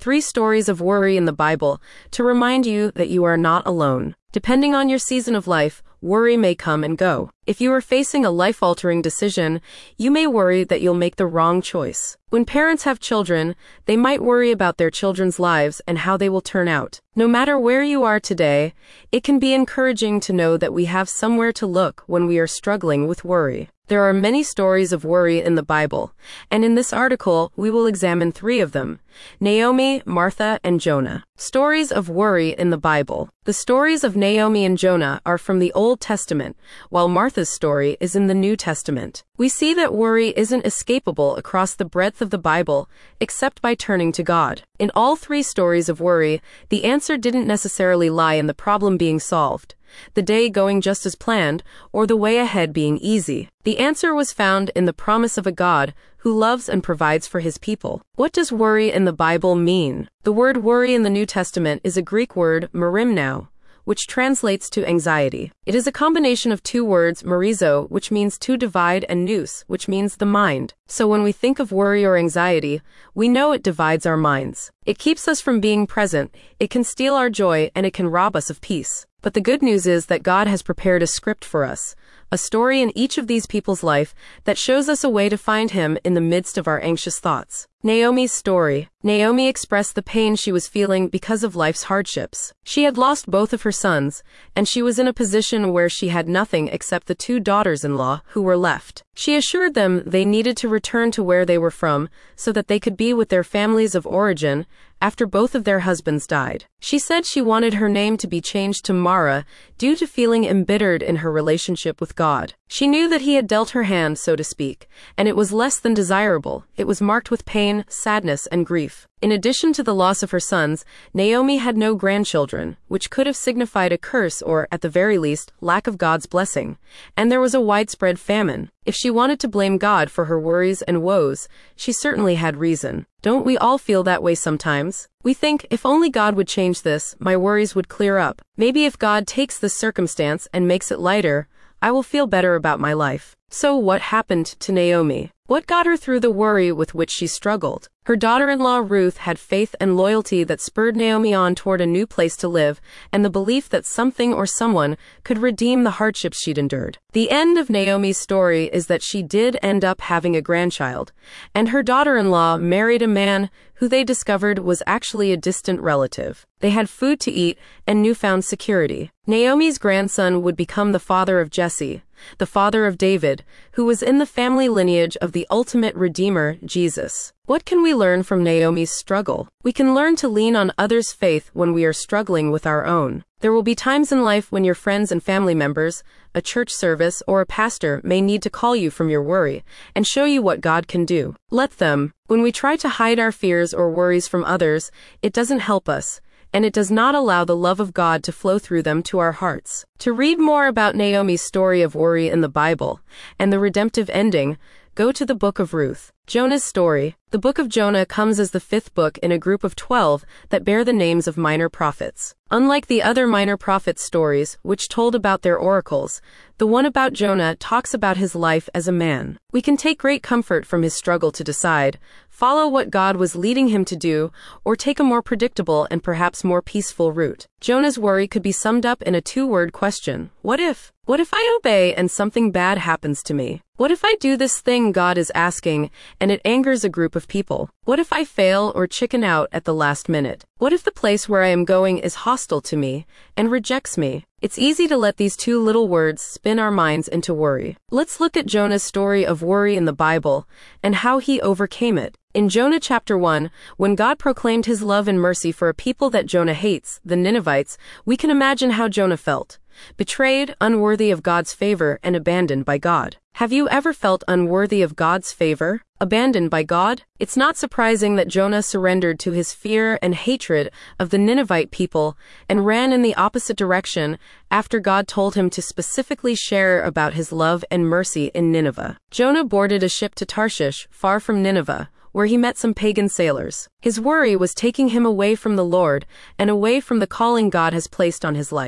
3 stories of worry in the Bible to remind you that you are not alone. Depending on your season of life, worry may come and go. If you are facing a life-altering decision, you may worry that you'll make the wrong choice. When parents have children, they might worry about their children's lives and how they will turn out. No matter where you are today, it can be encouraging to know that we have somewhere to look when we are struggling with worry. There are many stories of worry in the Bible, and in this article, we will examine 3 of them: Naomi, Martha, and Jonah. Stories of worry in the Bible. The stories of Naomi and Jonah are from the Old Testament, while Martha's story is in the New Testament. We see that worry isn't escapable across the breadth of the Bible, except by turning to God. In all 3 stories of worry, the answer didn't necessarily lie in the problem being solved, the day going just as planned, or the way ahead being easy. The answer was found in the promise of a God who loves and provides for his people. What does worry in the Bible mean? The word worry in the New Testament is a Greek word, merimnao, which translates to anxiety. It is a combination of 2 words, merizo, which means to divide, and nous, which means the mind. So when we think of worry or anxiety, we know it divides our minds. It keeps us from being present, it can steal our joy, and it can rob us of peace. But the good news is that God has prepared a script for us, a story in each of these people's life that shows us a way to find him in the midst of our anxious thoughts. Naomi's story. Naomi expressed the pain she was feeling because of life's hardships. She had lost both of her sons, and she was in a position where she had nothing except the 2 daughters-in-law who were left. She assured them they needed to return to where they were from so that they could be with their families of origin after both of their husbands died. She said she wanted her name to be changed to Mara due to feeling embittered in her relationship with God. She knew that he had dealt her hand, so to speak, and it was less than desirable. It was marked with pain, sadness, and grief. In addition to the loss of her sons, Naomi had no grandchildren, which could have signified a curse or, at the very least, lack of God's blessing. And there was a widespread famine. If she wanted to blame God for her worries and woes, she certainly had reason. Don't we all feel that way sometimes? We think, if only God would change this, my worries would clear up. Maybe if God takes this circumstance and makes it lighter, I will feel better about my life. So what happened to Naomi? What got her through the worry with which she struggled? Her daughter-in-law Ruth had faith and loyalty that spurred Naomi on toward a new place to live, and the belief that something or someone could redeem the hardships she'd endured. The end of Naomi's story is that she did end up having a grandchild, and her daughter-in-law married a man who they discovered was actually a distant relative. They had food to eat and newfound security. Naomi's grandson would become the father of Jesse, the father of David, who was in the family lineage of the ultimate Redeemer, Jesus. What can we learn from Naomi's struggle? We can learn to lean on others' faith when we are struggling with our own. There will be times in life when your friends and family members, a church service, or a pastor may need to call you from your worry and show you what God can do. Let them. When we try to hide our fears or worries from others, it doesn't help us, and it does not allow the love of God to flow through them to our hearts. To read more about Naomi's story of worry in the Bible and the redemptive ending, go to the Book of Ruth. Jonah's story. The Book of Jonah comes as the 5th book in a group of 12 that bear the names of minor prophets. Unlike the other minor prophets' stories, which told about their oracles, the one about Jonah talks about his life as a man. We can take great comfort from his struggle to decide, follow what God was leading him to do, or take a more predictable and perhaps more peaceful route. Jonah's worry could be summed up in a 2-word question: what if? What if I obey and something bad happens to me? What if I do this thing God is asking and it angers a group of people? What if I fail or chicken out at the last minute? What if the place where I am going is hostile to me and rejects me? It's easy to let these 2 little words spin our minds into worry. Let's look at Jonah's story of worry in the Bible and how he overcame it. In Jonah chapter 1, when God proclaimed his love and mercy for a people that Jonah hates, the Ninevites, we can imagine how Jonah felt. Betrayed, unworthy of God's favor, and abandoned by God. Have you ever felt unworthy of God's favor? Abandoned by God? It's not surprising that Jonah surrendered to his fear and hatred of the Ninevite people and ran in the opposite direction after God told him to specifically share about his love and mercy in Nineveh. Jonah boarded a ship to Tarshish, far from Nineveh, where he met some pagan sailors. His worry was taking him away from the Lord and away from the calling God has placed on his life.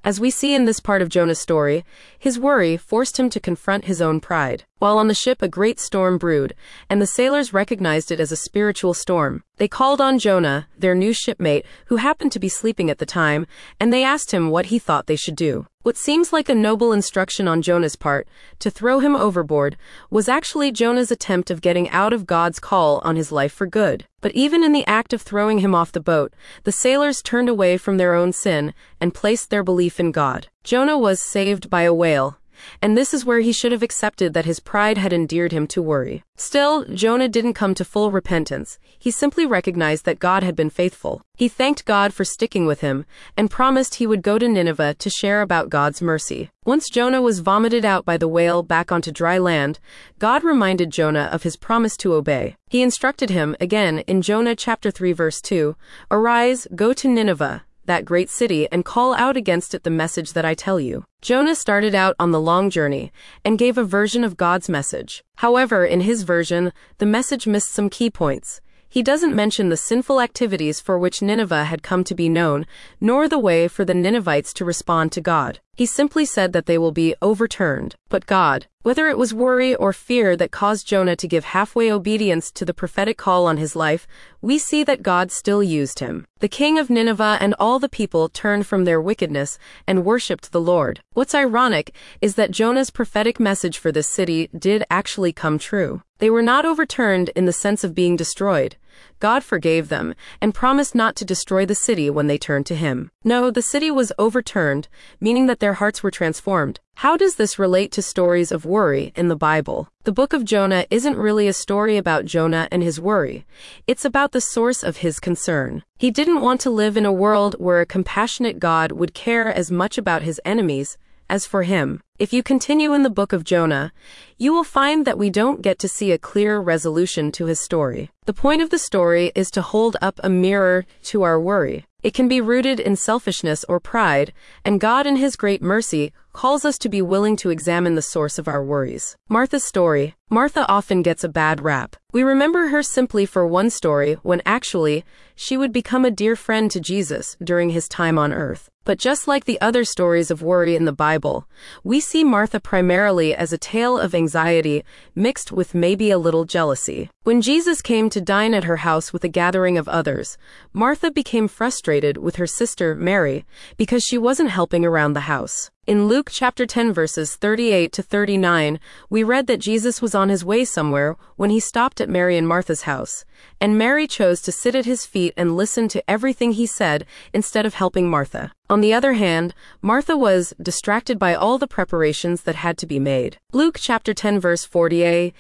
As we see in this part of Jonah's story, his worry forced him to confront his own pride. While on the ship, a great storm brewed, and the sailors recognized it as a spiritual storm. They called on Jonah, their new shipmate, who happened to be sleeping at the time, and they asked him what he thought they should do. What seems like a noble instruction on Jonah's part, to throw him overboard, was actually Jonah's attempt of getting out of God's call on his life for good. But even in the act of throwing him off the boat, the sailors turned away from their own sin and placed their belief in God. Jonah was saved by a whale, and this is where he should have accepted that his pride had endeared him to worry. Still, Jonah didn't come to full repentance. He simply recognized that God had been faithful. He thanked God for sticking with him, and promised he would go to Nineveh to share about God's mercy. Once Jonah was vomited out by the whale back onto dry land, God reminded Jonah of his promise to obey. He instructed him, again in Jonah chapter 3 verse 2, "Arise, go to Nineveh, that great city, and call out against it the message that I tell you." Jonah started out on the long journey and gave a version of God's message. However, in his version, the message missed some key points. He doesn't mention the sinful activities for which Nineveh had come to be known, nor the way for the Ninevites to respond to God. He simply said that they will be overturned. But God, whether it was worry or fear that caused Jonah to give halfway obedience to the prophetic call on his life, we see that God still used him. The king of Nineveh and all the people turned from their wickedness and worshipped the Lord. What's ironic is that Jonah's prophetic message for this city did actually come true. They were not overturned in the sense of being destroyed. God forgave them and promised not to destroy the city when they turned to him. No, the city was overturned, meaning that their hearts were transformed. How does this relate to stories of worry in the Bible? The book of Jonah isn't really a story about Jonah and his worry. It's about the source of his concern. He didn't want to live in a world where a compassionate God would care as much about his enemies as for him. If you continue in the book of Jonah, you will find that we don't get to see a clear resolution to his story. The point of the story is to hold up a mirror to our worry. It can be rooted in selfishness or pride, and God in his great mercy calls us to be willing to examine the source of our worries. Martha's story. Martha often gets a bad rap. We remember her simply for one story, when actually, she would become a dear friend to Jesus during his time on earth. But just like the other stories of worry in the Bible, we see Martha primarily as a tale of anxiety mixed with maybe a little jealousy. When Jesus came to dine at her house with a gathering of others, Martha became frustrated with her sister Mary because she wasn't helping around the house. In Luke chapter 10 verses 38 to 39, we read that Jesus was on his way somewhere when he stopped at Mary and Martha's house, and Mary chose to sit at his feet and listen to everything he said instead of helping Martha. On the other hand, Martha was distracted by all the preparations that had to be made. Luke chapter 10 verse 40a,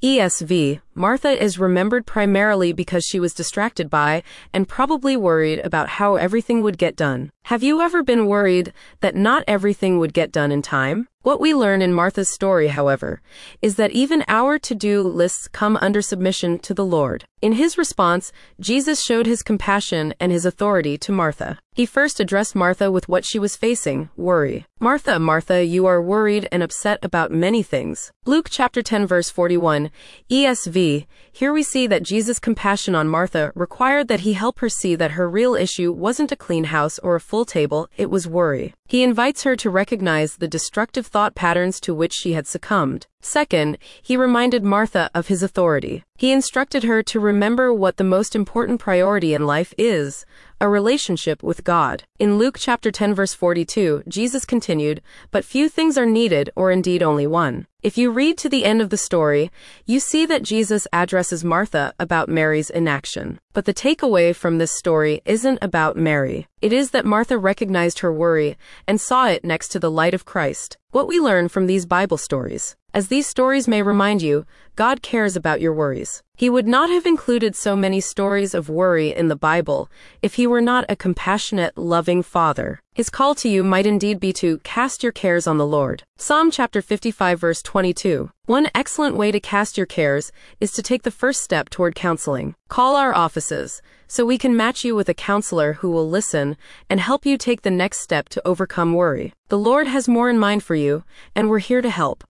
ESV, Martha is remembered primarily because she was distracted by and probably worried about how everything would get done. Have you ever been worried that not everything would get done in time? What we learn in Martha's story, however, is that even our to-do lists come under submission to the Lord. In his response, Jesus showed his compassion and his authority to Martha. He first addressed Martha with what she was facing, worry. "Martha, Martha, you are worried and upset about many things." Luke chapter 10 verse 41, ESV. Here we see that Jesus' compassion on Martha required that he help her see that her real issue wasn't a clean house or a full table, it was worry. He invites her to recognize the destructive thought patterns to which she had succumbed. Second, he reminded Martha of his authority. He instructed her to remember what the most important priority in life is, a relationship with God. In Luke chapter 10 verse 42, Jesus continued, "But few things are needed, or indeed only one." If you read to the end of the story, you see that Jesus addresses Martha about Mary's inaction. But the takeaway from this story isn't about Mary. It is that Martha recognized her worry and saw it next to the light of Christ. What we learn from these Bible stories. As these stories may remind you, God cares about your worries. He would not have included so many stories of worry in the Bible if he were not a compassionate, loving Father. His call to you might indeed be to cast your cares on the Lord. Psalm chapter 55 verse 22. One excellent way to cast your cares is to take the first step toward counseling. Call our offices so we can match you with a counselor who will listen and help you take the next step to overcome worry. The Lord has more in mind for you, and we're here to help.